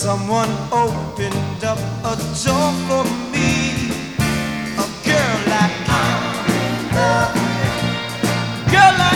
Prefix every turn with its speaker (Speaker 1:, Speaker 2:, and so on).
Speaker 1: someone opened up a door for me. A girl like I'm in love with. Girl